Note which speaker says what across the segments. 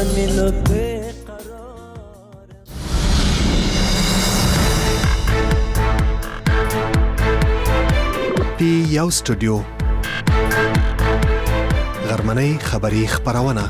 Speaker 1: پی یو سټوډیو غرمنۍ خبری خبرونه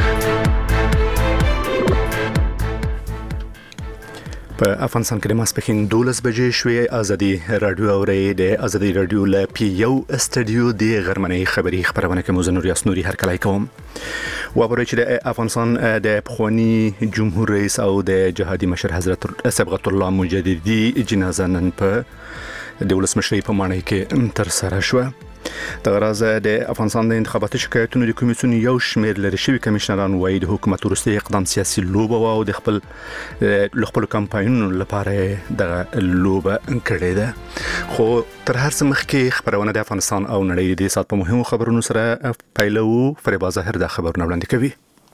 Speaker 1: په افغانستان کې د ماسپښین 12 بجې شوې ازادي رادیو اوري د ازادي رادیو ل پی یو سټوډیو د غرمنۍ خبری خبرونه کې موزه نور یاسنوري هر کله کوم وابره چې د افغانستان د پخوانی جمهور رئیس او د جهادي مشر حضرت صبغت الله مجددي جنازه نن په د ولسمشر په معنی کې تر سره شو. د غرض د افغانستان د انتخاباتي شکایتونو د کمیسیون یو شمېر لري شوی کمشنران وایي د حکومت وروسته اقدام سیاسي لوبه او د خپل کمپاینونو لپاره د لوبه کړې ده. خو تر هر څه مخکې خبرونه د افغانستان او نړۍ د سات په مهمو خبرونو سره پیلو. فریبا ظاهر د خبرونه وړاندې کوي.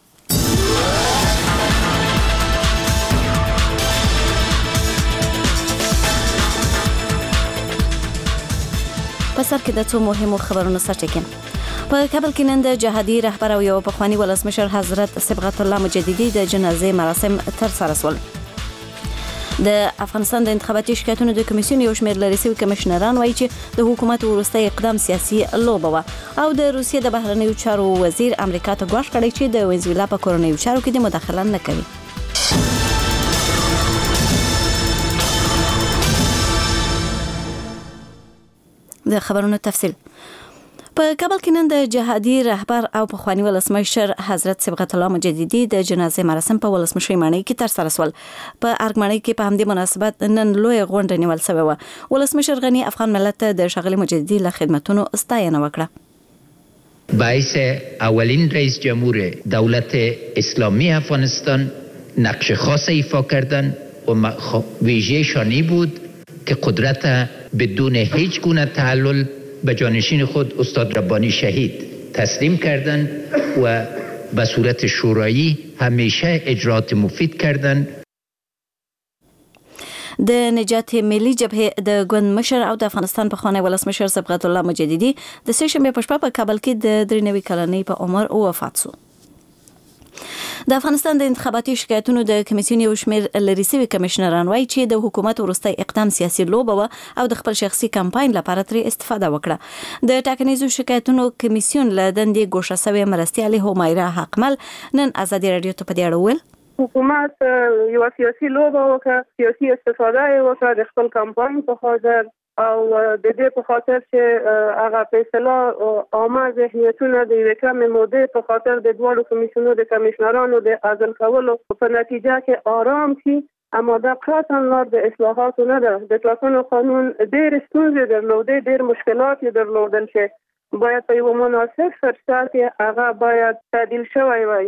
Speaker 2: په سر کې د څو مهمو خبرونو سرټکي. په کابل کې نن د جهادي رهبر او یو پخوانی ولسمشر حضرت صبغت الله مجددي د جنازې مراسم تر سره شول. د افغانستان د انتخاباتي شکایتونو د کمیسیون یو شمېر لري سوي کمشنران وایي چې د حکومت وروسته اقدام سیاسي لوبه و او د روسیې د بهرنیو چارو وزیر امریکا ته ګواښ کړی چې د وینزویلا په کورنیو چارو کې د مداخله نه کوي. د خبرونو تفصیل. په کابل کې نن د جهادي رهبر او پخوانی ولسمشر حضرت صبغت الله مجددي د جنازې مراسم په ولسمشر ماڼۍ کې تر سره شول. په ارګ ماڼۍ کې په همدې مناسبت نن لوی غونډه نیول شوې و. ولسمشر غني افغان ملت د ښاغلي مجددي له خدمتونو ستاینه وکړه.
Speaker 3: باعث اولین رئیس جمهور دولت اسلامی افغانستان نقش خاص ایفا کردن و ویژه شانی بود که قدرت بدون هیچ گونه تعلل به جانشین خود استاد ربانی شهید تسلیم کردند و به صورت شورایی همیشه اجرات مفید کردند.
Speaker 2: د نجات ملي جبهه د ګوند مشر او د افغانستان پخوانی ولسمشر صبغت الله مجددي د سشنبه په شپه په کابل کې د 93 کلنۍ په عمر وفات شو. د افغانستان د انتخاباتي شکایتونو د کمیسیون یو شمېر لري سوي کمشنران وایي چې د حکومت وروسته اقدام سیاسي لوبه و او د خپل شخصي کمپاین لپاره ترې استفاده وکړه. د ټاکنیزو شکایتونو کمیسیون له دندې ګوښه شوې مرستیالې همیرا حقمل نن ازادي رادیو ته په دې اړه وویل.
Speaker 4: حکومت یو سیاسي لوبه وکړه، سیاسي استفاده یې وکړه د خپل کمپاین په خاطر او د دې په خاطر چې هغه په اصطلاح عامه ذهنیتونه د یوې کمې مودې په خاطر د دواړو کمیسیونو د کمشنرانو د عزل کولو په نتیجه کې آرام شي. اما دا قطعا لار د اصلاحاتو نه ده. د ټاکنو قانون ډېر ستونزې درلودې، ډېر مشکلات یې درلودل چې باید په یو مناسب فرصت کې هغه باید تعدیل شوی وای.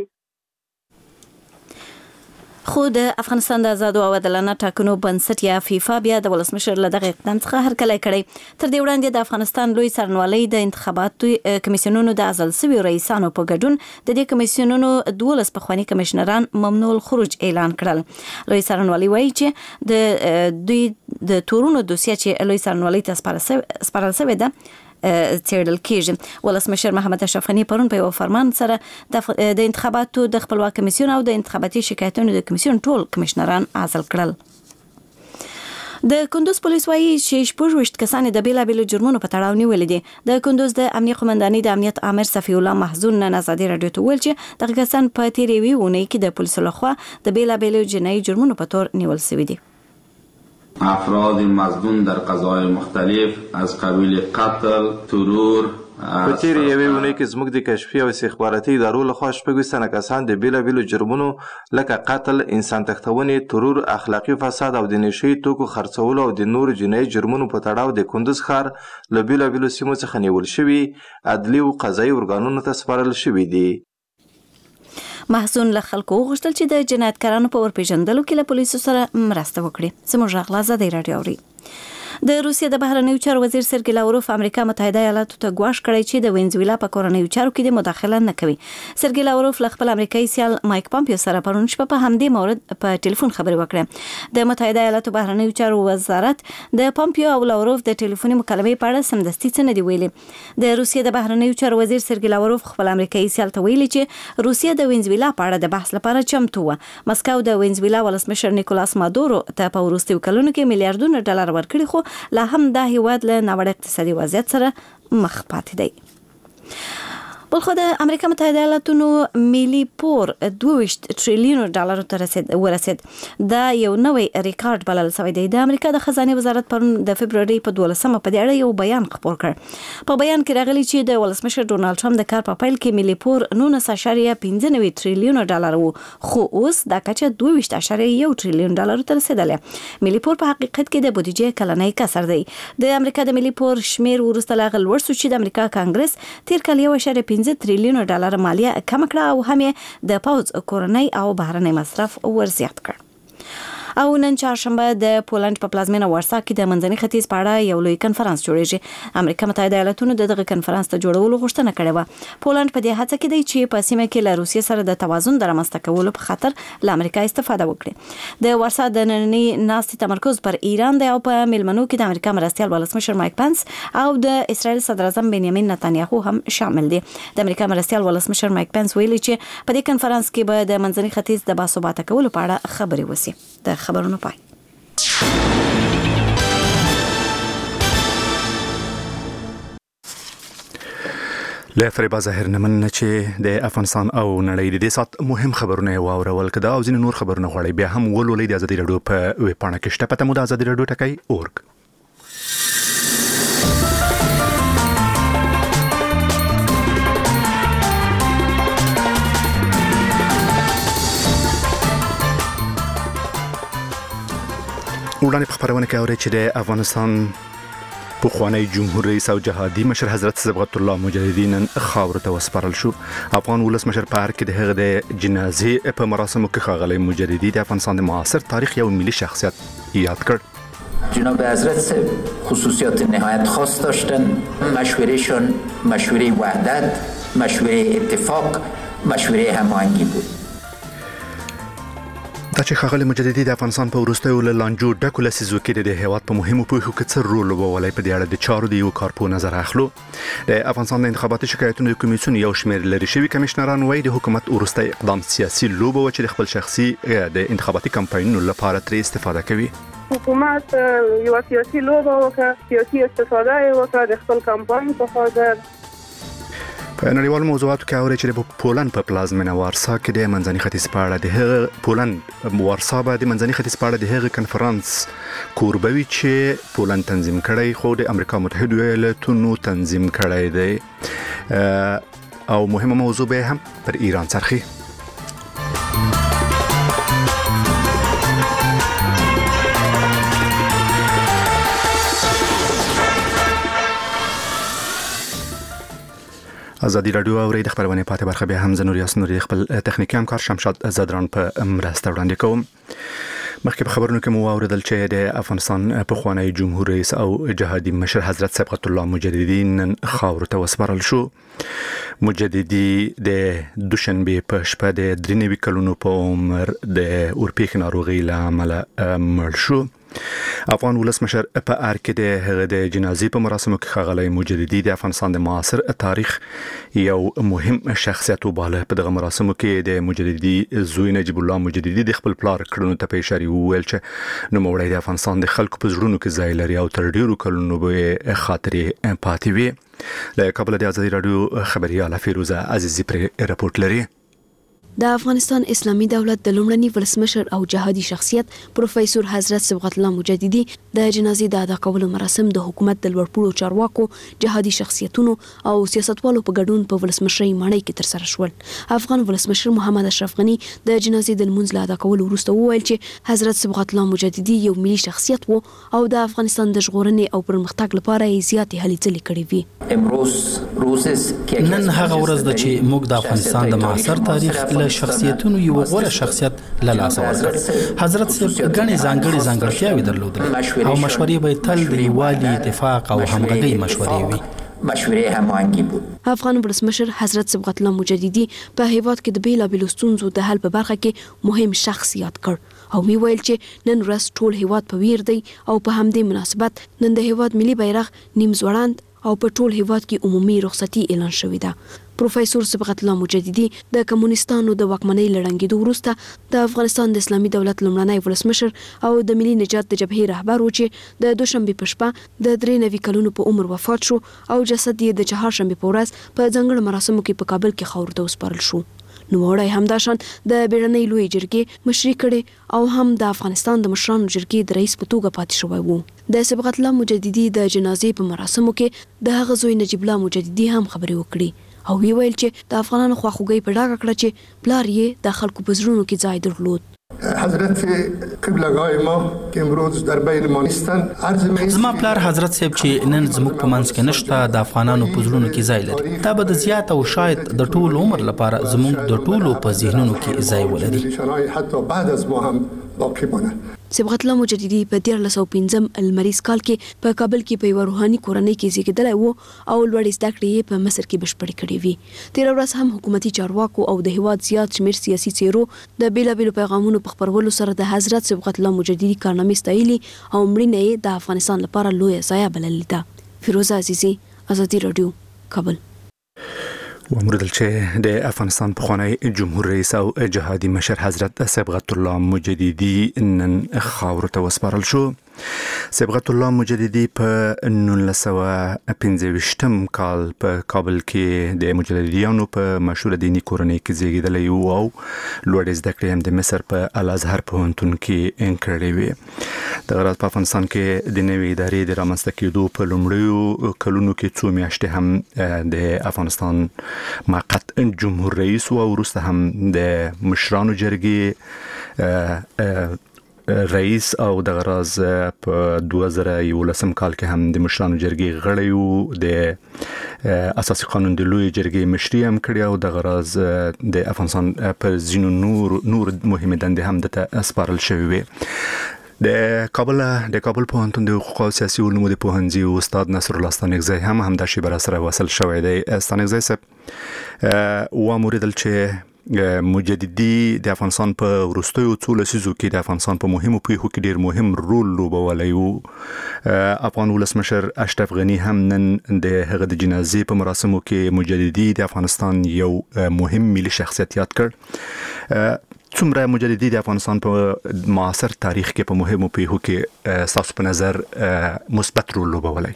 Speaker 2: خو د افغانستان د آزادو او عادلانه ټاکنو بنسټ یا فیفا بیا د ولسمشر له دغه اقدام څخه هرکلی کړی. تر دې وړاندې د افغانستان لوی څارنوالۍ د انتخاباتو کمیسیونونو د عزل شویو رئیسانو په ګډون د دې کمیسیونونو 12 پخوانی کمشنران ممنوع الخروج اعلان کړل. لوی څارنوالۍ وایي چې د دوی د تورونو دوسیه چې لوی څارنوالۍ ته سپارل شوې ده څېړل کېږي. ولسمشر محمد اشرف غني پرون په یو فرمان سره د انتخاباتو د خپلواک کمیسیون او د انتخاباتي شکایتونو د کمیسیون ټول کمشنران عزل کړل. د کندوز پولیس وایي چې 26 کسان د بیلابېلو جرمونو په تړاو نیولې دي. د کندوز د امنیه قومندانۍ د امنیت عامر صفی الله محزون نن ازادي رادیو ته ویل چې دغه کسان په تیرې ویونې کې د پولیسو لخوا د بیلابېلو جنایي جرمونو په تور نیول شوي دي.
Speaker 5: افراد مظنون در قضاهای مختلف از قبیل قتل، ترور
Speaker 6: په تیرې یوې اونۍ کې زموږ د کشفي او استخباراتي ادارو لخوا 26 کسان د بیلابېلو جرمونو لکه قتل، انسان تښتونې، ترور، اخلاقي فساد او د نشهیي توکو خرڅولو او د نورو جنایي جرمونو په تړاو د کندوز ښار له بیلابېلو سیمو څخه نیول شوي، عدلي او قضایي ارګانونو ته سپارل شوي دي.
Speaker 2: محسون له خلکو وغوښتل چې د جنایتکارانو په ورپېژندلو کې له پولیسو سره مرسته وکړي. زموږ غږ ازادي رادیو اوري. د روسیې د بهرنیو چارو وزیر سرګی لاوروف امریکا متحده ایالاتو ته ګواښ کړی چې د وینزویلا په کورنیو چارو کې د مداخله نه کوي. سرګی لاوروف له خپل امریکایي سیال مایک پامپیو سره پرون شپه په همدې مورد په ټلیفون خبرې وکړه. د متحده ایالاتو بهرنیو چارو وزارت د پامپیو او لاوروف د ټلیفوني مکالمې په اړه سمدستي څه نه دی ویلي. د روسیې د بهرنیو چارو وزیر سرګی لاوروف خپل امریکایي سیال ته ویلي چې روسیه د وینزویلا په اړه د بحث لپاره چمتو و. مسکو د وینزویلا ولسمشر نیکولاس مادورو ته په وروستیو کلونو کې میلیارډونه ډالر ورکړي، خو لا هم دا هیواد له ناوړه اقتصادي وضعیت سره مخ پاتې دی. بلخو د امریکا متحده ایالاتونو ملي پور 22 تریلیون ډالر ته ورسید. دا یو نوې ریکارډ بلل شوی دی. د امریکا د خزانه وزارت پرون د فبرवरी په 12مه په دې اړه یو بیان خپور کړ. په بیان کې راغلی چې د ولسمشر ډونالد ټرمپ د کار په پیل کې ملي پور 19.95 تریلیون ډالر وو، خو اوس دا کچه 22.1 تریلیون ډالر ته رسیدلې. ملي پور په حقیقت کې د بودیجې کلنۍ کسر دی. د امریکا د ملي پور شمیر ورسته لا غل ورسو چې د امریکا کانګرس تیر کال 1.5 تریلیون ډالر مالیه کم کړه او هم د پوز کورنۍ او بهرنۍ مصرف ورزیات کړ. او نن چهارشنبه د پولند په پلازمینه وارسا کې د منځني ختیځ په اړه یو لوی کنفرانس جوړیږي. امریکا متحده ایالاتونو دغه کنفرانس ته جوړولو غوښتنه کړې و. پولند په دې هڅه کې دی چې په سیمه کې له روسیې سره د توازن درامسته کولو په خاطر له امریکا استفاده وکړي. د وارسا د نننی ناستې تمرکز پر ایران دی او په ملمنو کې د امریکا مرستیال ولسمشر مایک پنس او د اسرائیل صدر اعظم بنیامین نتانیاهو هم شامل دي. د امریکا مرستیال ولسمشر مایک پنس ویلي چې په دې کنفرانس کې به د منځني ختیځ د باثباته کولو په اړه خبرې وشي. د خبرونو پای.
Speaker 1: له فریبا ظاهر نمن چې د افغانستان او نړۍ د سات مهم خبرونه واورول کده او ځین نور خبرونه غواړي بیا هم ولولې د ازادي رادیو په ویب پاڼه کې شته. پته مو د ازادي رادیو ټکی اورګ. وړاندې په خبرونه کې اوري چې د افغانستان پخوانی جمهور رئیس او جهادي مشر حضرت صبغت الله مجددي نن خاور ته وسپارل شو. افغان ولسمشر په هر کې د هغه د جنازې په مراسمو کې ښاغلی مجددي د افغانستان د معاصر تاریخ یو ملي شخصیت یاد کړ.
Speaker 3: جناب حضرت صاحب خصوصیات نهایت خاص داشتن. مشورهشون مشوره وحدت، مشوره اتفاق، مشوره هماهنگی بود.
Speaker 1: دا چې ښاغلی مجددي د افغانستان په وروستیو له لانجو ډکو لسیزو کې د هېواد په مهمو پېښو کې څه رول لوبولی په دې اړه د چارو د یو کارپو نظر اخلو. د افغانستان د انتخاباتي شکایتونو د کمیسیون یو شمېر لرې شوي کمشنران وایي د حکومت وروستی اقدام سیاسي لوبه وه چې د خپل شخصي د انتخاباتي کمپاینونو لپاره ترې استفاده کوي.
Speaker 4: حکومت یو سیاسي لوبه وکړه، سیاسي استفاده یې وکړه د خپل کمپاین په خاطر.
Speaker 1: په نړیوالو موضوعاتو کې اوري چې د پولند په پلازمینه وارسا کې د منځني ختیځ په اړه د هغه پولند وارسا به د منځني ختیځ په اړه د هغه کنفرانس کوربوي چې پولند تنظیم کړی خو د امریکا متحده ایالاتونو تنظیم کړی دی او مهمه موضوع به هم پر ایران څرخي. ازادي رادیو او د خبرونه پاتې برخه به هم زنور یاسنوري خپل تخنیکی همکار شمشاد زدران په مرسته وړاندې کوم. مخکې په خبرونو کې مو اوریدل چې د افغانستان پخوانی جمهور رئیس او جهادي مشر حضرت صبغت الله مجددي نن خاور ته وسپارل شو. مجددي د دوشنبه په شپه د 93 کلونو په عمر د اورپېښ ناروغي له امله مړ شو. افغان ولسمشر په ار کې د هغه د جنازې په مراسمو کې ښاغلی مجددي د افغانستان د معاصر تاریخ یو مهم شخصیت وباله. په دغه مراسمو کې د مجددي زوی نجیب الله مجددي د خپل پلار کړنو ته په اشاره وویل چې نوموړی د افغانستان د خلکو په زړونو کې ځای لري او تر ډیرو کلونو به خاطرې پاتې وي. له کابل د ازادي رادیو خبرياله فیروزه عزیزی پر راپورټ لري.
Speaker 7: د افغانستان اسلامي دولت د لومړني ولسمشر او جهادي شخصیت پروفیسور حضرت صبغت الله مجددي د جنازې د ادا کولو مراسم د حکومت د لوړپوړو چارواکو، جهادي شخصیتونو او سیاستوالو په ګډون په ولسمشرۍ ماڼۍ کې ترسره شول. افغان ولسمشر محمد اشرف غني د جنازې د لمونځ له ادا کولو وروسته وویل چې حضرت صبغت الله مجددي یو ملي شخصیت وو او د افغانستان د ژغورنې او پرمختګ لپاره یې زیاتې هلې ځلې کړې وې.
Speaker 8: نن هغه ورځ ده چې موږ د افغانستان د معاصر تاریخ له د شخصیتونو یو غوره شخصیت له لاسه ورکړ. حضرت صاحب غني ځانګړتیاوې درلودلې او مشورې به تل د یووالي، اتفاق او همغږۍ مشورې وي.
Speaker 3: مشورې هماهنګي بود.
Speaker 7: افغان ولسمشر حضرت صبغت الله مجددي په هیواد کې د بیلابېلو ستونزو د حل په برخه کې مهم شخص یاد کړ او وی ویل چې نن ورځ ټول هیواد په ویر دی او په همدې مناسبت نن د هیواد ملي بیرغ نیم ځوړند او په ټول هیواد کې عمومي رخصتي اعلان شوې ده. پروفیسور صبغت الله مجددي د کمونستانو د واکمنۍ لړنګېدو وروسته د افغانستان د اسلامي دولت لومړنی ولسمشر او د ملي نجات د جبهې رهبر و چې د دوشنبه په شپه د 93 کلونو په عمر وفات شو او جسد یې د چهارشنبه په ورځ په ځنګړو مراسمو کې په کابل کې خاورو ته وسپارل شو. نو وړای همداشان د بیړنۍ لوی جرګې مشري کړي او هم د افغانستان د مشرانو جرګې د رئیس په توګه پاتې شوی وو. د صبغت الله مجددي د جنازې په مراسمو کې د هغه زوی نجیب الله مجددي هم خبرې وکړي او وی ویل چې د افغانانو خواخوږي په ډاګه کړه چې پلار یې د خلکو په زړونو کې ځای درلود.
Speaker 9: حضرت قبله‌گاه ما که امروز در بین ما نیستند
Speaker 8: زما پلار حضرت صاحب چې نن زموږ په منځ کې نشته د افغانانو په زړونو کې ځای لري. دا به د زیات او شاید د ټول عمر لپاره زموږ د ټولو په ذهنونو کې ځای ولري.
Speaker 9: حتی بعد از ما هم باقی ماند.
Speaker 7: صبغت الله مجددي په 1915 المریز کال کې په کابل کې په یو روحاني کورنۍ کې زیږیدلی و او لوړې زده کړې یې په مصر کې بشپړې کړې وې. تېره ورځ هم حکومتي چارواکو او د هیواد زیات شمېر سیاسي څېرو د بیلابېلو پیغامونو په خپرولو سره د حضرت صبغت الله مجددي کارنامې ستایلي او مړینه یې د افغانستان لپاره لویه ضایعه بللې ده. فیروزه عزیزي، آزادي رادیو، کابل.
Speaker 1: وموردل چې د افغانستان پخوانی جمهور رئیس او جهادي مشر حضرت صبغت الله مجددي نن خاورو ته وسپارل شو. صبغت الله مجددي په 1925 کال په کابل کې د مجددیانو په مشهور دینی کورنۍ کې زیږیدلی و او لوړې زده کړې هم د مصر په الازهر پوهنتون کې کړې وې. دغه راز په افغانستان کې د نوې ادارې د رامنځته کېدو په لومړیو کلونو کې څو میاشتې هم د افغانستان موقت جمهور رئیس او وروسته هم د مشرانو جرګې رئیس او د غراز په 2011 کال کې هم د مشرانو جرګې غړی و. د اساسي قانون د لوی جرګې مشري هم کړی او د غراز د افغانستان پر زینو نور مهمه دندې هم د سپارل شوی وي. د کابل پوهنتون د حقوق او سیاسي علومو د پوهنځي استاد نصر الله ستانکزی هم دا شی بر سره وصل شوی دی. ستانکزی صاحب و موریدل چې مجددي د افغانستان په وروستیو څو لسیزو کې د افغانستان په مهمو پیښو کې ډیر مهم رول لوبولی و. افغان ولسمشر اشرف غني هم نن د هغه د جنازې په مراسمو کې مجددي د افغانستان یو مهم ملي شخصیت یاد کړ. څومره مجددي د افغانستان په معاصر تاریخ کې په مهمو پیښو کې ستاسو په نظر مثبت رول لوبولی؟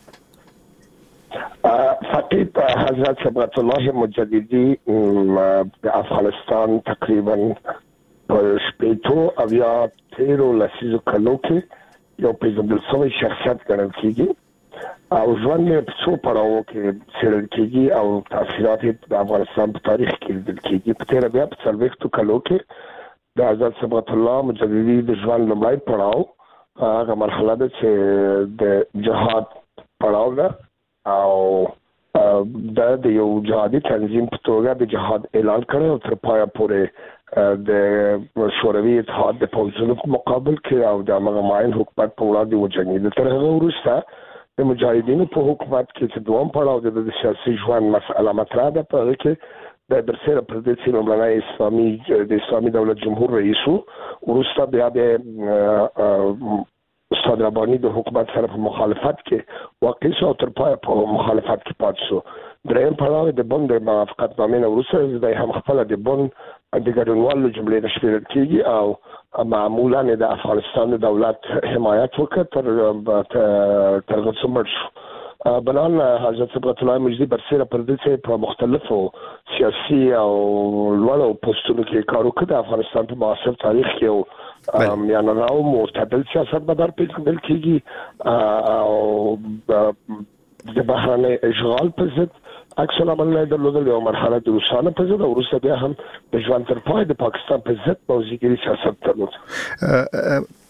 Speaker 10: فقط حضرت صبغت الله مجددي د افغانستان تقریبا په شپېتو او یا 13 لسیزو کلو کې یو پیژندل شوی شخصیت ګڼل کېږي او ژوند یې په څو پړاوو کې څېړل کېږي او تاثیرات یې د افغانستان په تاریخ کې لیدل کېږي. په تېره بیا په 40 کلو کې د حضرت صبغت الله مجددي د ژوند لومړی پړاو هغه مرحله ده چې د جهاد پړاو ده او د یو جهادي تنظیم په توګه د جهاد اعلان کړی او تر پایه پورې د شوروي اتحاد د پوځونو په مقابل کې او د هغه معین حکومت په وړاندې وجنګېده. تر هغه وروسته د مجاهدینو په حکومت کې چې دوم پړاو د سیاسي ژوند مسأله مطرح ده، په هغه کې د برسېره پردیسي لومړنی د اسلامي دولت جمهور رئیس و. وروسته بیا د استاد رباني د حکومت سره په مخالفت کې واقع شو او تر پایه په مخالفت کې پاتې شو. دریم پړاو د بن د موافقت نامې نه وروسته د هم خپل د بن د ګډونوالو جملې نشریدل کېږي او معمولا د افغانستان د دولت حمایت وکړ تر هغه څومره شو. بنان حضرت صبغت الله مجددي برسېره پردیسي په مختلفو سیاسي او لوړو پوسټونو کې کار وکړ. د افغانستان په معاصر تاریخ کې یعنی راو معتدل سیاست مدار پیژندل کېږي او د بهرني اشغال په ضد عکس العمل نه درلودل. یو مرحله د روسانو په ضد او وروسته بیا هم د ژوند تر پای د پاکستان په ضد موضوعګري سیاست درلود.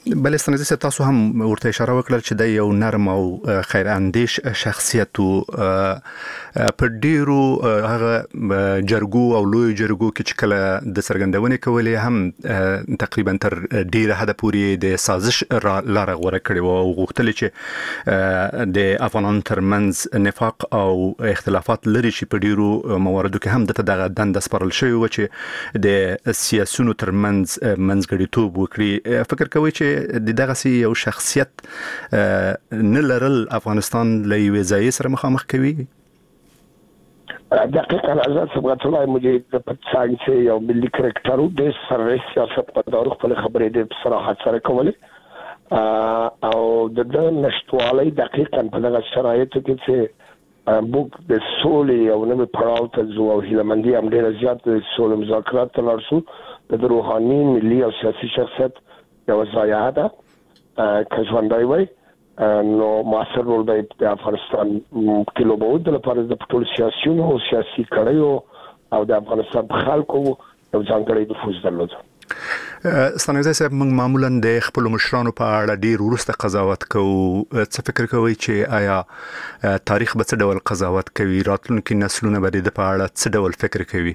Speaker 1: بل استنزه تاسو هم ورته اشاره وکړه چې د یو نرم او خیر اندیش شخصیت په ډیرو هغه جرګو او لوی جرګو کې چې کله د سرګندونې کولې هم تقریبا تر ډیره حد پورې د سازش لار غوړه کړې او غوښتل چې د افغانانو ترمنځ نفاق او اختلافات لري چې په ډیرو مواردو کې هم دغه دند سپارل شوی و چې د سیاسيونو ترمنځ منځګړیتوب وکړي. فکر کوي چې دغه یو شخصیت نه لرل افغانستان له یوې ځای سره مخامخ کوي؟
Speaker 10: دقیقاً آزاد صبغت الله مجید د پاکستان یو ملي کرکټر د سره سیاست مدار خپل خبرې د صراحت سره کولې او د نشټوالۍ دقیقاً په دغه شرایطو کې چې موږ د سولې او نوې پړاو ته ځو او هیلهمندي هم ډېره زیات د سولې مذاکرات ته لاړ شو. د روحاني ملي او سیاسي شخصیت یو ضایعه ده که ژوندی وای نو مؤثر رول به د افغانستان کې لوبول د لپاره د ټول سیاسيونو او سیاسي کړیو او د افغانستان خلکو یو ځانګړی نفوذ درلود.
Speaker 1: ستانګزی صاحب موږ معمولا د خپل مشرانو په اړه ډیر ورسته قضاوت کوو. څه فکر کوئ چې آیا تاریخ به څه ډول قضاوت کوي؟ راتلونکي نسلونه به د په اړه څه ډول فکر کوي؟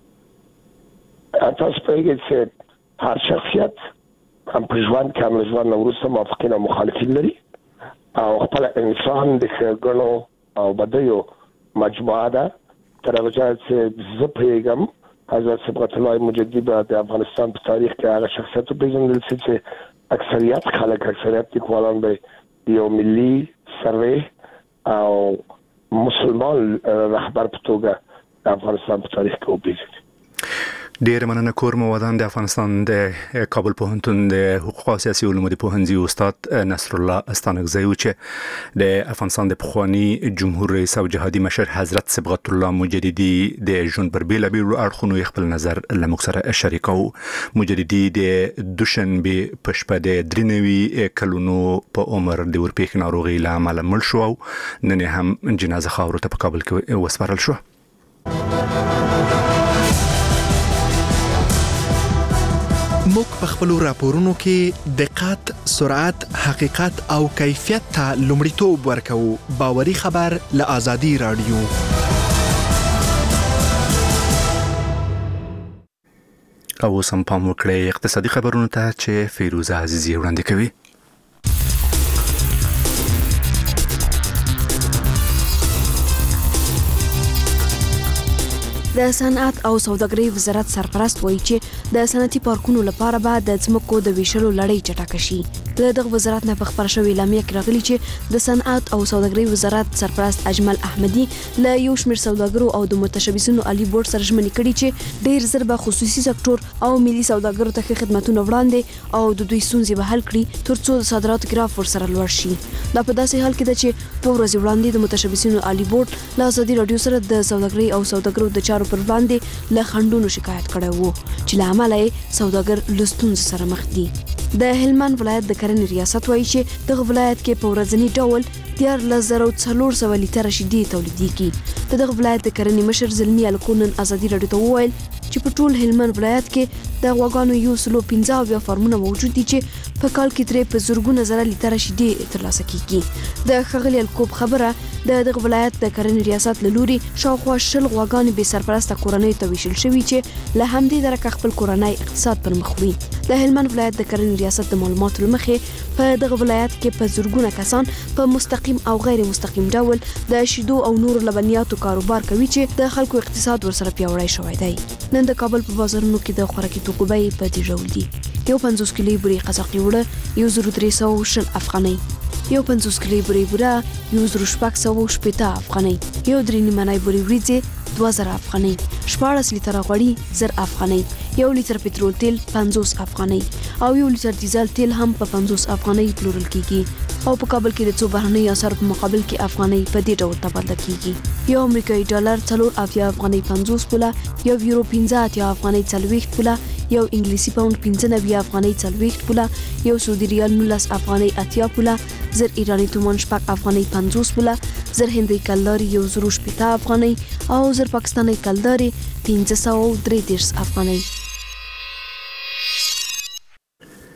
Speaker 10: تاسو پوهیږئ چې هر شخصیت هم په ژوند کې هم له ژوند نه وروسته موافقین او مخالفین لري او خپل انسان د ښېګڼو او بدیو مجموعه ده. تر هغه ځایه چې زه پوهېږم حضرت صبغت الله مجددي به د افغانستان په تاریخ کې هغه شخصیت وپېژندل شي چې اکثریت خلک اکثریت لیکوالان به یو ملي سروې او مسلمان رهبر په توګه د افغانستان په تاریخ کې وپېژني.
Speaker 1: ډیر مننه. کور موادان د افغانستان د کابل پوهنتون د حقوق او سیاسي علومو د پوهنځي استاد نصر الله استانکزی چې د افغانستان د پخوانی جمهور رئیس او جهادي مشر حضرت صبغت الله مجددي د ژوند پر بیلابیلو اړخونو خپل نظر له موږ سره شریکو. مجددي د دوشنبه په شپه د 93 کلونو په عمر د ورپېښ ناروغي له امله مړ شو او نن هم جنازه خاورو ته په کابل کې وسپارل شو.
Speaker 11: موږ په خپل راپورونو کې دقت، سرعت، حقیقت او کیفیت ته لومړیتوب ورکوو. باوري خبر له آزادي رادیو.
Speaker 1: او سم پام وکړئ اقتصادي خبرونو ته چې فیروزه عزیزی وړاندې کوي.
Speaker 7: د صنعت او سوداګرۍ وزارت سرپرست وایي چې د صنعتي پارکونو لپاره به د ځمکو د ویشلو لړۍ چټکه شي. له دغه وزارت نه په خبر شوې اعلامیه کې راغلي چې د صنعت او سوداګرۍ وزارت سرپرست اجمل احمدي له یو شمېر سوداګرو او د متشبثینو عالی بورډ سره ژمنې کړي چې ډیر زر به خصوصي سکتور او ملي سوداګرو ته ښه خدماتونه وړاندې او د دوی ستونزې به حل کړي ترڅو د صادراتو ګراف ورسره لوړ شي. دا په داسې حال کې ده چې په ورځ وړاندې د متشبثینو عالی بورډ له آزادي رادیو سره د سوداګرۍ او سوداګرو د چارو پر باندې له خنډونو شکایت کړی وو چې له امله یې سوداګر له ستونزو سره مخ دي. د هلمند ولایت د کرنې ریاست وایي چې دغه ولایت کې په ورځني ډول 14,400 لیټره شیدې تولیدېږي. د دغه ولایت د کرنې مشر زلمي الکو نن آزادي رادیو ته وویل چې په ټول هلمند ولایت کې د غواګانو 115 فارمونه موجود دي چې په کال کې ترې په زرګونه زره لیټره شیدې ترلاسه کیږي. د ښاغلي الکو خبره د دغه ولایت د کرنې ریاست له لوري شاوخوا 10 غواګانې بې سرپرسته کورنۍ ته ویشل شوي چې له همدې درکه خپل کورنۍ اقتصاد پر مخ وړي. د هلمند ولایت د کرنې ریاست د معلوماتو له مخې په دغه ولایت کې په زرګونه کسان په مستقیم او غیر مستقیم ډول د شیدو او نورو لبنیاتو کاروبار کوي چې د خلکو اقتصاد ورسره پیاوړی شوی دی. نن د کابل په بازارونو کې د خوراکي توکو بیې په دې ډول دي: یو 50 کیلو بوري قزاقي وړه 1300 افغانۍ، یو 50 کیلو بوري بوره 1680 افغانۍ، یو 3 نیمه بوري وریځې 2000 افغانۍ، 14 لیټره غوړي 1000 افغانۍ، یو لیټر پټرول تیل 50 افغانۍ او یو لیټر ډیزل تیل هم په 50 افغانۍ پلورل کیږي. او په کابل کې د څو بهرنیو اسعارو په مقابل کې افغانۍ په دې ډول تبادله کیږي: یو امریکایي ډالر 4 افغانۍ 50 پوله، یو یورو 15 افغانۍ 40 پوله، یو انګلیسي پاوند 95 افغانۍ 40 پوله، یو سعودي ریال 19 افغانۍ 80 پوله، 1000 ایرانی تومان 6 افغانۍ 50 پوله، 1000 هندۍ کلداري 180 افغانۍ او 1000 پاکستاني کلداري 533 افغانۍ.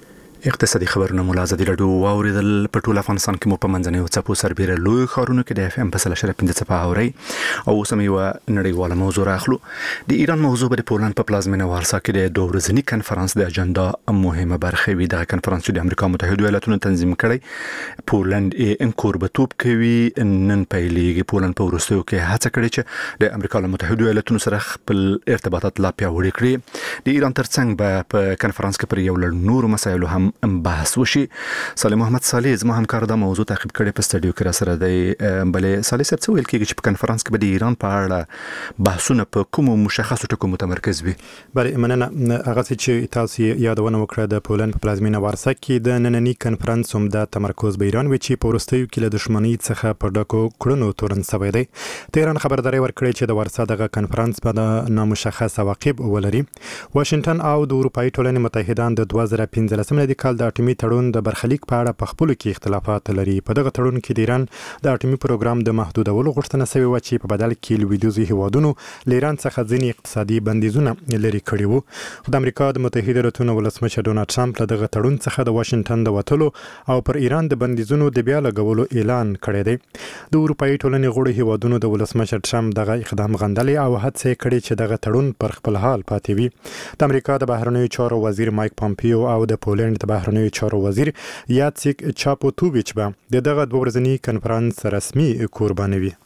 Speaker 1: اقتصادي خبرونه مولا ازادي رادیو واوریدل په ټول افغانستان کې مو په منځنیو څپو سربېره لوی ښارونو کې د اف ام په 15.5 څپه اوري او اوس هم یو نړیواله موضوع راخلو. د ایران موضوع به د پولند په پلازمینه وارسا کې د دوه ورځني کنفرانس د اجنډا مهمه برخه وي. د کنفرانس د امریکا متحده ایالاتونو تنظیم کړي پولند یې کوربتوب کوي. نن پیلېږي پولند په وروستیو کې هڅه کړې چې د امریکا متحده ایالاتونو سره خپل ارتباطات لا پیاوړي کړي. د ایران ترڅنګ به په کنفرانس کې پر یو لړ نور مسایلو هم بحث وشي. صالح محمد صالح زما همکار دا موضوع تعقیب کړي په سټډیو کې را سره دی. بلې صالح صاحب څه ویل کېږي چې په کنفرانس کې به د ایران په اړه بحثونه په کوم مشخصو ټکو متمرکز وي؟
Speaker 12: بلې مننه. هغه چې تاسو یادونه وکړه د پولند په پلازمینه وارسا کې د نننی کنفرانس هم د تمرکز به ایران وي چې په وروستیو کې له دښمنۍ څخه په ډکو کړنو تورن شوی دی. تهران خبرداري ورکړې چې د وارسا دغه کنفرانس به د نامشخص عواقب ولري. واشنگټن او د اروپאי ټولنې متحدان د 2015 ملي کال د اټومي تړون د برخلیک په اړه په خپل کې اختلافات لري. په دغه تړون کې د ایران د اټومي پروګرام د محدودولو غوښتنه شوې و چې په بدل کې لویدیځي هیوادونو له ایران څخه ځینې اقتصادي بندیزونه لري کړي وو. د امریکا د متحده ایالاتونو ولسمشر ډونالد ټرمپ له دغه تړون څخه د واشنگټن د وټلو او پر ایران د بندیزونو د بیا لګولو اعلان کړی دی. د اروپאי ټولنې غړو هیوادونو د ولسمشر ټرمپ دغه اقدام غندلې او هڅه کړې چې دغه تړون پر خپل حال پاتې وي. د امریکا د بهرنیو چارو وزیر مایک پامپیو او د پولند د بهرنیو چارو وزیر یاتسیک چاپوتوویچ به دغه دوه ورځنی کنفرانس رسمي قرباني وي.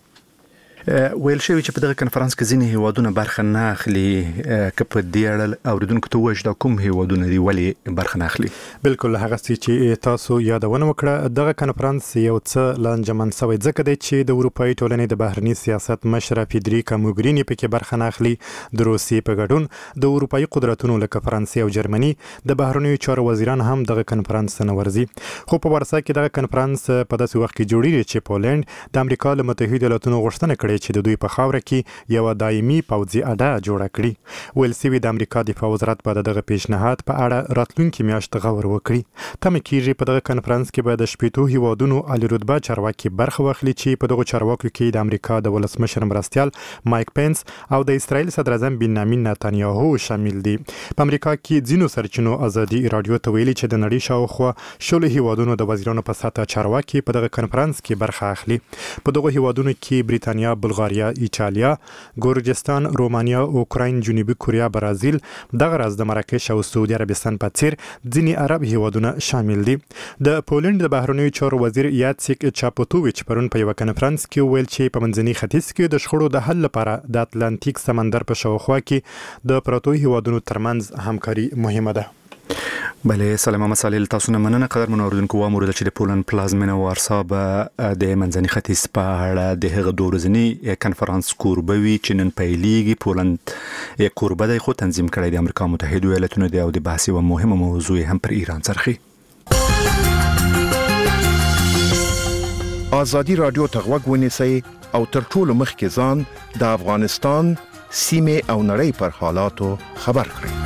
Speaker 1: ویل شوی چې په دغه کنفرانس کې ځینې هیوادونه برخه نه اخلي. که په دې اړه اوریدونکو ته وایي دا کوم هیوادونه دي ولې برخه نه اخلي؟
Speaker 12: بالکل هغه چې تاسو یادونه وکړه دغه کنفرانس یو څه لانجمن شوی ځکه دی چې د اروپאי ټولنې د بهرني سیاست مشره فیدریکا موګرینی پکې برخه نه اخلي. د روسیې په ګډون د اروپאי قدرتونو لکه فرانسې او جرمني د بهرنیو چارو وزیران هم دغه کنفرانس ته نه ورځي. خو په ورسا کې دغه کنفرانس په داسې وخت کې جوړیږي چې پولند د امریکا له متحده ایالاتونو غوښتنه کړې چې د دوی په خاوره کې یو دایمي پوځي اډه جوړه کړي. ویل سوي د امریکا دفاع وزارت په دغه پیشنهاد په اړه راتلونکي میاشت غور وکړي. تمه کیږي په دغه کنفرانس کې به د شپږ هیوادونو عالی رتبه چارواکي برخه واخلي چې په دغه چارواکو کې د امریکا د ولسمشر مرستیال مایک پنس او د اسرایل صدر اعظم بنیامین نتانیاهو شامل دي. په امریکا کې ځینو سرچینو ازادي رادیو ته ویلي چې د نړۍ شاوخوا شل هیوادونو د وزیرانو په ساته چارواکي په دغه کنفرانس کې برخه اخلي. په دغه هیوادونو کې بریتانیا، بلغاریا، ایتالیا، ګورجستان، رومانیا، اوکراین، جنوبي کوریا، برازیل، دغه راز د مراکش او سعودي عربستان په څیر ځینې عرب هیوادونه شامل دي. د پولند د بهرنیو چارو وزیر یاتسیک چاپوتوویچ پرون په یو کنفرانس کې ویل چې په منځني ختیځ کې د شخړو د حل لپاره د اتلانتیک سمندر په شاوخوا کې د پروتو هیوادونو ترمنځ همکاري مهمه ده.
Speaker 1: بله سلام مسائل تاسو نه مننه. قدر منوردونکو وامور چې د پولند پلازمینه وارسا به د منځني ختیځ په اړه د هغه دوه ورځنی کنفرانس کوربوي چې نن پیلېږي. پولند یو کوربه دی خو تنظیم کړی د امریکا متحده ایالاتونو دی او د بحث یو مهمه موضوع هم پر ایران څرخي.
Speaker 13: ازادي رادیو ته غوږ ونیسئ او تر ټولو مخکې ځان د افغانستان سیمه او نړۍ پر حالاتو خبر کړئ.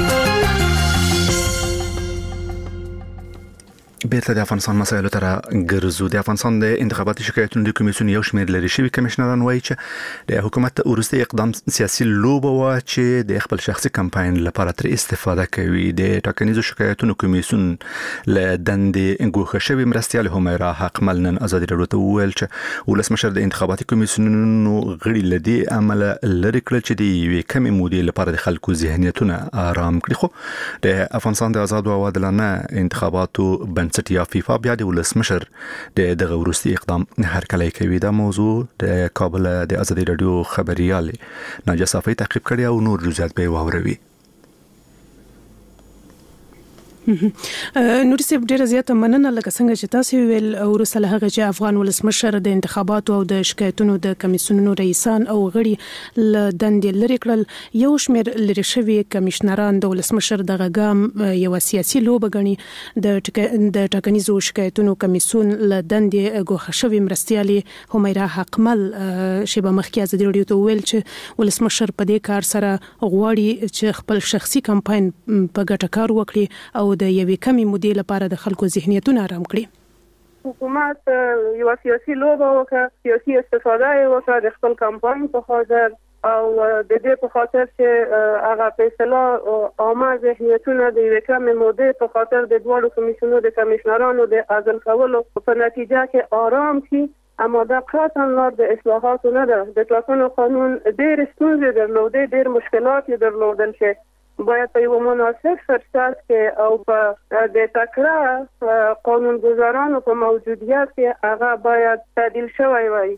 Speaker 1: بیرته د افغانستان مسایلو ته ګرځو. د افغانستان د انتخاباتي شکایتونو د کمیسیون یو شمېر لري شوی کمشنران وایي چې د حکومت وروستي اقدام سیاسي لوبه و چې د خپل شخصي کمپاین لپاره تر استفاده کوي. د ټاکنیزو شکایتونو کمیسیون له دندې ګوښه شوی مرستیال همیرا حقمل نن ازادي رادیو ته وویل چې ولسمشر د انتخاباتي کمیسیونونو غړي لدی عمل لري کړل چې د یوې کمې مودې لپاره د خلکو ذهنیتونه آرام کړي. خو د افغانستان د آزاد او عادلانه انتخاباتو بنسټ یا فیفا بیا د ولسمشر د دغه وروستي اقدام هرکلی کوي. دا موضوع د کابل د ازادي رادیو خبريال ناجیه صافی تعقیب کړی او نور جزئیات به واوروي.
Speaker 14: نور سیب ډیره زیاته مننه لکه څنګه چې تاسو ویل ورسره هغه چې افغان ولسمشر د انتخاباتو او د شکایتونو د کمیسیونونو رئیسان او غړي ل دندې لري کړل. یو شمېر لري شوی کمشنران د ولسمشر دغه ګام یو سیاسي لوبه غني. د ټاکنیزو شکایتونو کمیسیون ل دندې ګوښه شوی مرستیالي همیرا حقمل شیبه مخکې ازادي رادیو ته ویل چې ولسمشر په دې کار سره غواړي چې خپل شخصي کمپاین په ګټه کار وکړي او د یوې کمې مودې لپاره د خلکو ذهنیتونه آرام کړي.
Speaker 4: حکومت یو سیاسي لوبه وکړه، سیاسي استفاده یې وکړه د خپل کمپاین په خاطر او د دې په خاطر چې هغه فیصله عامه ذهنیتونه د یوې کمې مودې په خاطر د دواړو کمیسیونو د کمیشنرانو د عزل کولو په نتیجه کې آرام شي. اما دا قطعا لار د اصلاحاتو نه ده. د ټاکنو قانون ډېر ستونزې درلودې، ډېر مشکلات یې درلودل چې باید په یو مناسب فرصت کې او په د تکړه قانونګذارانو په موجودیت کې هغه باید تعدیل شوی وای.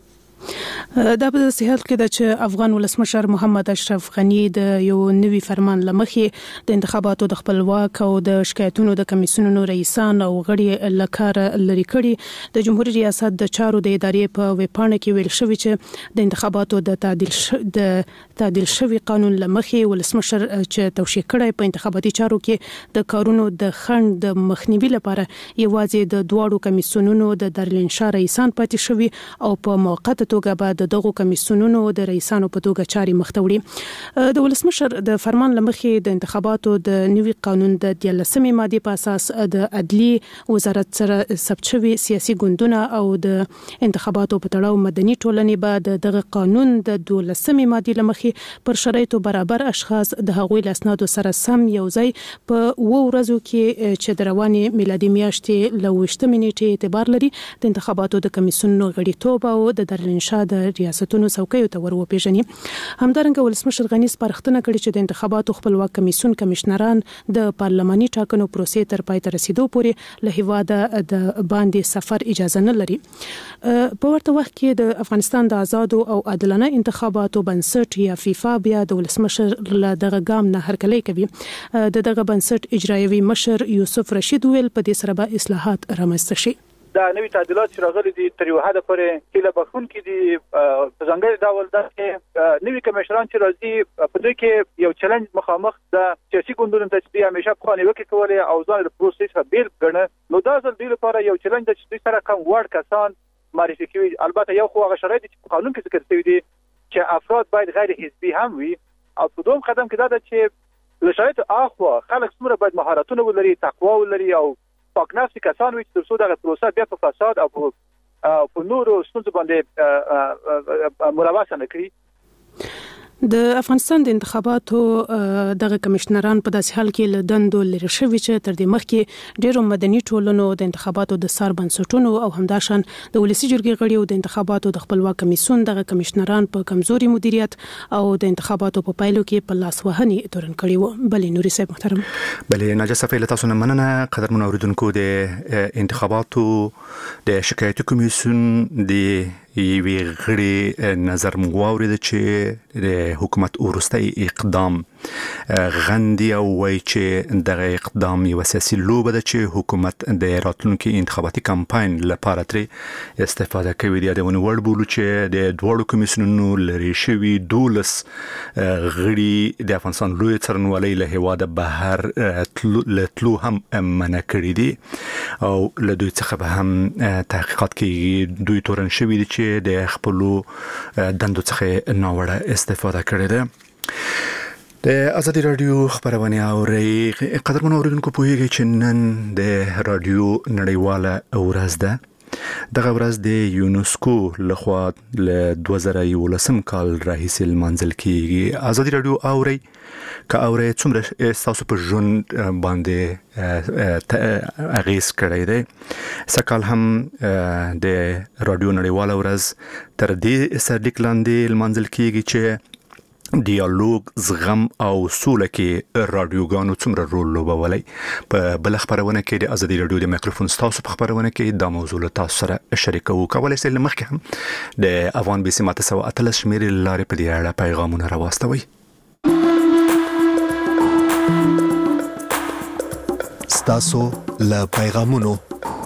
Speaker 14: دا په صحت کې د چې افغان ولسمشر محمد اشرف غنی د یو نوي فرمان لمخې د انتخاباتو د خپلواک او د شکایتونو د کمیسیونونو رئیسان او غړي لکار لري کړي. د جمهوریت ریاست د چارو د ادارې په ویبپاڼه کې ویل شوی چې د انتخاباتو د تعدیل شوی قانون لمخې ولسمشر چې توشیح کړي په انتخاباتي چارو کې د کارونو د خنډ د مخنیوي لپاره یوازې د دواړو کمیسیونونو د دارالانشا رئیسان پاتې شوی او په موقته توګه بعد دغه کمیسیونونو د رئیسانو په توګه چاري مخته وړي. د ولسمشر د فرمان لمخې د انتخاباتو د نوي قانون د 13مې ماده په اساس د عدلي وزارت سره ثبت شوی سیاسي ګوندونه او د انتخاباتو په تړاو مدني ټولنې بعد دغه قانون د 12مې ماده لمخې پر شرایطو برابر اشخاص د هغوی لاسنادو سره سم یوځای په 2 ورځو کې چې د رواني میلادي میاشتې له 28 نیټې اعتبار لري د انتخاباتو د کمیسیونونو غړیتوب او د دارالانشا د ریاستونو څوکیو ته ورپېژني. همدارنګه ولسمشر غنی سپارښتنه کړې چې د انتخاباتو خپلواک کمیسیون کمشنران د پارلماني ټاکنو پروسې تر پای ته رسیدو پورې له هیواده د باندې سفر اجازه نه لري. په ورته وخت کې د افغانستان د آزادو او عادلانه انتخاباتو بنسټ یا فیفا بیا د ولسمشر له دغه ګام نه هرکلی کوي. دغه بنسټ اجرایوي مشر یوسف رشید ویل په دې سره به اصلاحات رامنځته شي.
Speaker 15: دا نوی تعدیلات چې راغلي دي تر یو حد پورې کله بخښونکي دي. په ځانګړي ډول د نوي کمیشنران چې راځي په دوی کې یو چیلنج مخامخ د سیاسي ګوندونو ته چې همیشه په خاني وکړي کولای او ځان د پروسې څخه بیل ګڼه. نو دا ځل دوی لپاره یو چیلنج دی چې دوی سره کم وړ کسان معرفي کوي. البته یو خو هغه شرایط چې په قانون کې ذکر شوی دي چې افراد باید غیر حزبي هم وي او په دوم قدم کې دا ده چې له شرایطو اخوا خلک څومره باید مهارتونه ولري، تقوا ولري او پاک نفسي کسان وي چې ترڅو دغه پروسه بیا په فساد او په نورو ستونزو باندې ملوث نه کړي.
Speaker 14: د افغانستان د انتخاباتو دغه کمشنران په داسې حال کې له دندو لري شوي چې تر دې مخکې ډیرو مدني ټولنو د انتخاباتو د سار بنسټونو او همداشان د ولسی جرګې غړي او د انتخاباتو د خپلواک کمیسیون دغه کمشنران په کمزوري مدیریت او د انتخاباتو په پایلو کې په لاس وهنې تورن کړي وو. بلې نوري صاحب محترم.
Speaker 1: بلې ناجه صفی له تاسو نه مننه. قدرمن اوریدونکو د انتخاباتو د شکایتي کمیسیون د یوې غړي نظر مغواوري د چې د حکومت ورستي اقدام غندي او وایي چې دغه اقدام یو سیاسي لوبه ده چې حکومت د راتلونکي انتخاباتي کمپاین لپاره ترې استفاده کوي. د ونوړ بولو چې د دوړو کمیسیونونو لري شوی 12 غړي د افغانستان لوی څرنوالي له هواده بهر لتلو هم منع کړی دي او له دوی څخه به هم تحقیقات کې دوی تورن شوی دي چې د خپلو دندو څخه ناوړه استفاده کړې ده. د ازادي رادیو خبرونه اوري. قدرمن اوریدونکو پوهیږئ چې نن د رادیو نړیواله ورځ ده. دغه ورځ د یونسکو لخوا له 2011 کال راهیسې لمانځل کیږي. ازادي رادیو اوري که اوري څومره تاسو په ژوند باندې اغیز کړی دی. سکهال هم د رادیو نړیواله ورځ تر دې سرلیک لاندې لمانځل کیږي چې ډیالوګ، زغم او سوله کې رادیوګانو څومره رول لوبولی. په بل خبرونه کې د ازادي رادیو د میکروفون تاسو په خبرونه کې د موضوع له تاسو سره شریکو. کولای شئ لمخکې هم د افغان بي سي ماته 113 شمیرې لارې په دې اړه پیغامونه راوستوي.
Speaker 11: ستاسو له پیغامونو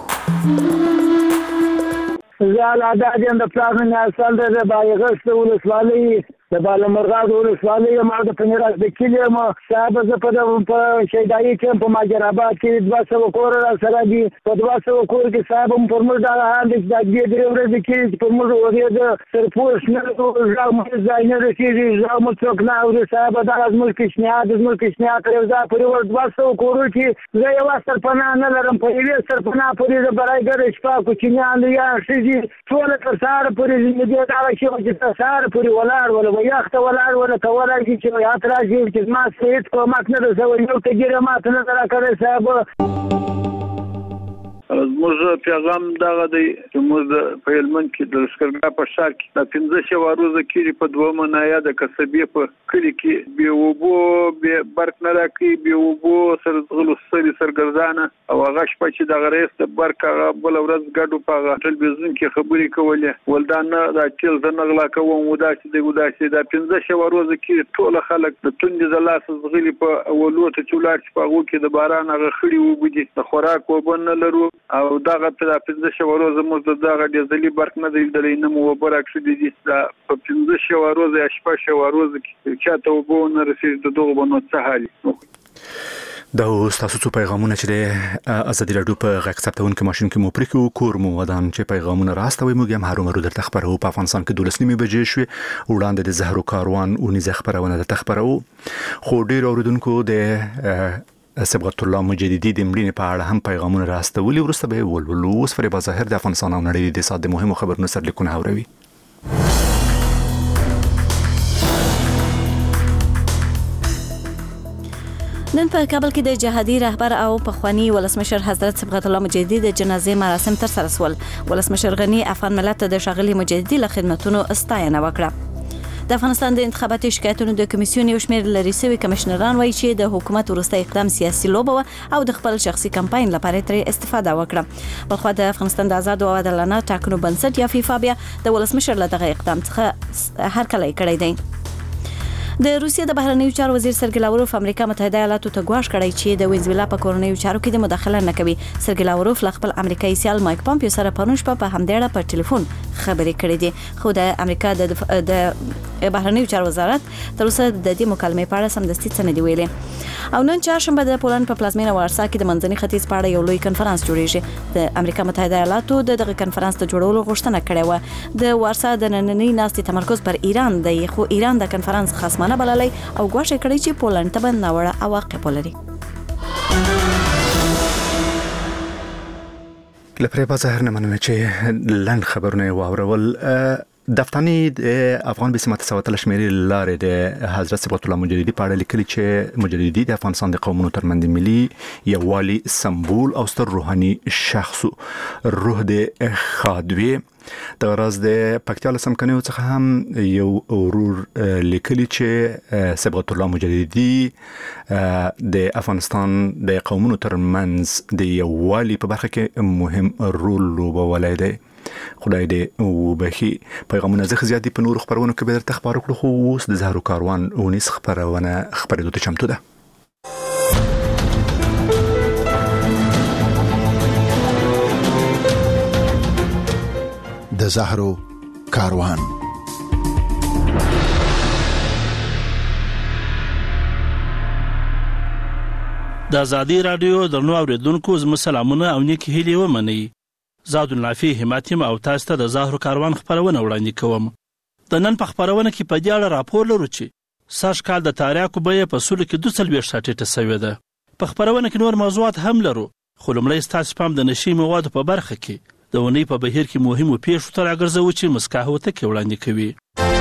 Speaker 16: زه د اجنډا پلان نه اصل د بایغست ولسوالۍ د بالامرغاد ولسوالۍ ما د پنیراس د کلی ما صاحب زه په شیدایي کې په ماجراباد کې 200 کور سره دي. په 200 کور کې صاحب هم پر موږ د هاند د دې درې ورځې کې په موږ ورې د سرپوش نه ځاو مې ځای نه رسېږي. ځاو مو څوک نه اوري. صاحب دا از ملک شنیا تر ځا پر 200 کور کې زه یو سرپناه نه لرم. په یوه سرپناه پورې د برایګر شپه کوچنیان یا شي ټول تر سار پورې دې دا شي چې تر سار پورې ولاړ یخ ته ولاړ ونه کولای شي چې یاد راشي چې ما هیڅ کومک نه رسوي یو تجربه ماته نه راکړی صاحب.
Speaker 17: زموږ پیغام دغه دی چې موږ په هلمند کې د لښکرګاه په ښار کې د 15 ورځې کېږي په دومره نایا د قصبې په کلي کې بې اوبو بې برق نه راکوي بې اوبو سره ځغلو سرګردانه او هغه شپه چې دغه رئیس د برق هغه بله ورځ ګډو په هغه ټلویزیون کې خبرې کولې ول دا نه دا تیل زه نه غلا کوم وداسې دی وداسې دا 15 ورځې کې ټول خلک د توندې د لاسه ځغلي په اولو ته چې ولاړ چې په هغو کې د باران هغه خړې اوبه دي د خوراک اوبه نه لرو او دغه په 15 ورځې موږ دغه ډیزلي برق نه دی لیدلی نه مو اوبه راکړي دي دا په 15 ورځې یا 16 ورځې کې چاته اوبه نه رسېږي د دغو به نو څه حال
Speaker 1: دا اوس تاسو څو پیغامونه چې د ازادي راډیو په غږ ثبتونکو ماشین کې مو پرېښو کور مو ودان چې پیغامونه راستوي موږ هم هرومرو درته خبرو په افغانستان کې 12 بجې شوې وړاندې د زهرو کاروان اونیزه خبرونه درته خبرو خو ډیر اوریدونکو د صبغت الله مجددي د مړینې په اړه هم پیغامونه راستولي وروسته به ولولو اوس فریبا ظاهر د افغانستان او نړۍ د ساده مهمو خبرونو سرلیکونه اوري.
Speaker 2: نن په کابل کې د جهادي رهبر او پخوانی ولسمشر حضرت صبغت الله مجددي د جنازې مراسم ترسره شول. ولسمشر غنی افغان ملت د شاغلي مجددي له خدماتونو ستاینه وکړه. د افغانستان د انتخاباتي شکایتونو د کمیسیون یو شمېر لري سوي کمشنران وایي چې د حکومت وروسته اقدام سیاسي لوبه او د خپل شخصي کمپاین لپاره ترې استفاده وکړه. بلخو د افغانستان د آزاد او عادلانه ټاکنو بنسټ یا فیفا بیا د ولسمشر له دغه اقدام څخه هرکلی کړی دی. د روسیې د بهرنیو چارو وزیر سرګی لاوروف امریکا متحده ایالاتو ته ګواښ کړی چې د وینزویلا په کورنیو چارو کې د مداخله نه کوي. سرګی لاوروف له خپل امریکایي سیال مایک پامپیو سره پرون شپه په همدې اړه په ټلیفون خبرې کړې دي خو د امریکا د بهرنیو چارو وزارت تر اوسه د دې مکالمې په اړه سمدستي څه نه دی ویلي. او نن چهارشنبه د پولند په پلازمینه وارسا کې د منځني ختیځ په اړه یو لوی کنفرانس جوړیږي. د امریکا متحده ایالاتو دغه کنفرانس ته جوړولو غوښتنه کړې و. د وارسا د نننۍ ناستې تمرکز پر ایران دی خو ایران د کنفرانس خصمانه بللی او غواړي کړی چې پولند ته به ناوړه عواقب ولري.
Speaker 1: لپاره په ظاهر نه مننه چې لند خبرونه واورول. دفتانی افغان بسمت سواتل شمیرې لارې د حضرت صبغت الله مجددي په اړه لیکلي چې مجددي د افغانستان د قومونو ترمنځ ملي یووالي سمبول او ستر روحاني شخص روح د خادوي د راز د پکتیال سمکنیو څخه هم یو ورور لیکلي چې صبغت الله مجددي د افغانستان د قومونو ترمنځ د یووالي په برخه کې مهم رول لوبولی دی. خدای دې وبخي. پیغامونه زخه زیات دي په نور خبرونو کې به درته خبرو کړو خو اوس د زهرو کاروان اونیس خبرونه خبرېدو ته چمتو ده.
Speaker 18: د زهرو کاروان.
Speaker 19: د ازادي رادیو درنو اوریدونکو زموږ سلامونه او نیک هیلې ومنئ. زاد النافي هماتیم او تاسو ته د زهرو کاروان خبرونه وړاندې کوم. د نن په خبرونه کې په دې اړه راپور لرو چې سږ کال د تاریاکو بیه په سلو کې 240 ټیټه شوې ده. په خبرونه کې نور موضوعات هم لرو خو لومړی ستاسو پام د نشي موادو په برخه کې د ونې په بهیر کې مهمو پیښو ته راګرځو چې مسکاهوته کې وړاندې کوي.